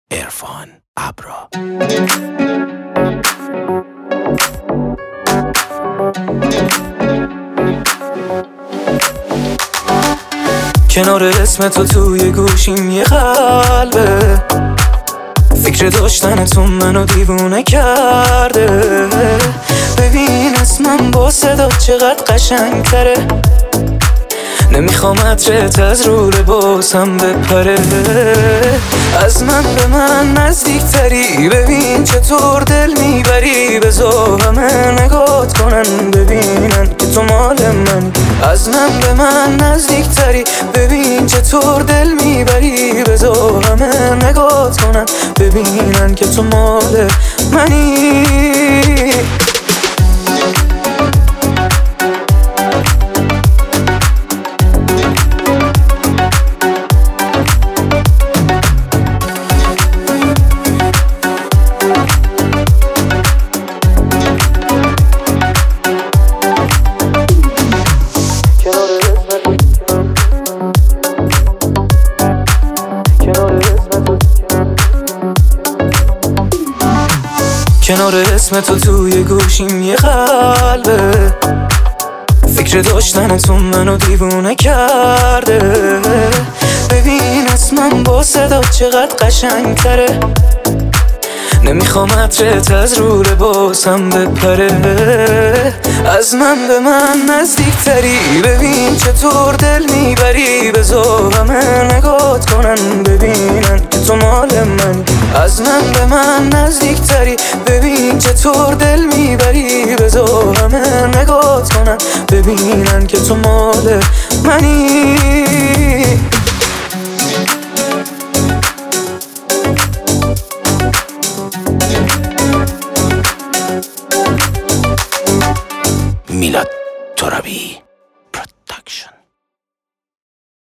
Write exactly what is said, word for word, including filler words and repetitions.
عرفان ابرا. کنار اسم تو توی گوشیم یه قلبه، فکر داشتن تو منو دیوونه کرده. ببین اسمم با صدا چقدر قشنگ تره، نمیخوام عطرت از رو لباسم بپره. از من به من نزدیک تری، ببین چطور دل میبری. بذار همه نگات کنن ببینن که تو مال منی. از من به من نزدیک تری، ببین چطور دل میبری. بذار همه نگات کنن ببینن که تو مال منی. کنار اسم تو توی گوشیم یه قلبه، فکر داشتن تو منو دیوونه کرده. ببین اسمم با صدا چقدر قشنگ تره، نمیخوام عطرت از رو لباسم بپره. از من به من نزدیک تری، ببین چطور دل میبری. بذار همه نگات کنن ببینن که تو مال منی. از من به من نزدیک تری، ببین چطور دل میبری. بذار همه نگات کنن ببینن که تو مال منی. میلاد ترابی.